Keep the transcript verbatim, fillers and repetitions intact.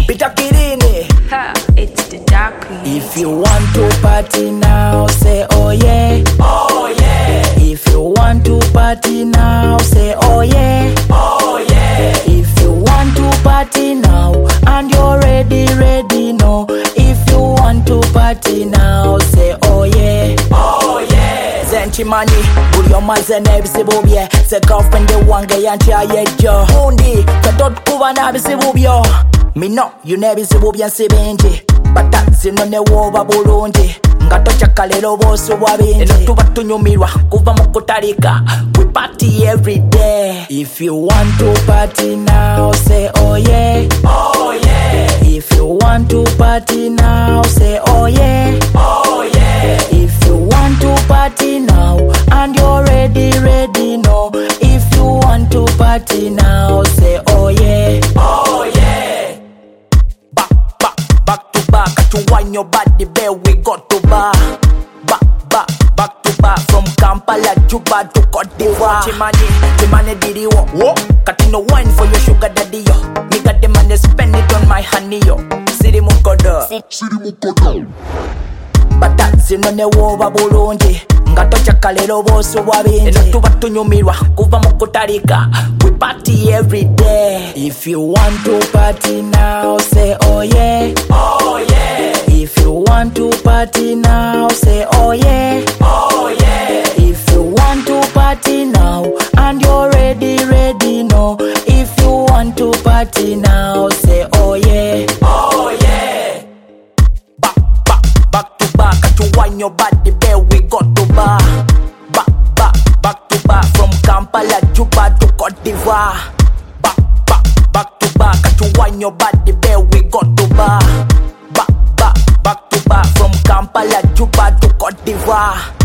Peter Kirini. Ha, it's the dark queen. If you want to party now, say oh yeah. Oh yeah. If you want to party now, say oh yeah. Oh yeah. If you want to party now and you're ready, ready no. If you want to party now, say oh yeah. Oh yeah. Zenchi money, buri omaze n'ebizibu bye. Se girlfriend wange yanti ayejo. Undi, kadot kuba n'ebizibu byo. Me know you n'ebizibu byensi bingi. Bata zino ne woba bulungi. Nga tochaka lero bosu bwabingi. Eno tuba tunyumirwa kuva mu kutalika. We party every day. If you want to party now, say oh yeah. Oh yeah. If you want to party now, say oh yeah. Oh yeah. If you want to party now and you're ready, ready no. If you want to party now, say oh yeah. Oh yeah. Back, back, back to back. To wind your body, babe, we got to bar. Back, back, back to back. From Kampala, Juba to Cote d'Ivoire. Chimani, Chimani didi wo. What? Katino wine for your sugar daddy yo. Me got the money, spend it on my honey yo. Siri mukodo. Siri mukodo. Bata zino ne woba bulungi. Nga tochaka lero bosu bwabingi. Eno tuba tunyumirwa kuva mu kutalika. We party every day. If you want to party now, say oh yeah. Oh yeah. If you want to party now, say oh yeah. Oh yeah. If you want to party now and you're ready, ready no. If you want to party now, say oh yeah. Oh yeah. Back, back, back to back. To wind your body, babe, we got to bar. Back, back, back to back. From Kampala, Juba to Cote d'Ivoire. Back, back, back to back. To wind your body, babe, we got to bar. Back, back, back to back. From Kampala, Juba to Cote d'Ivoire.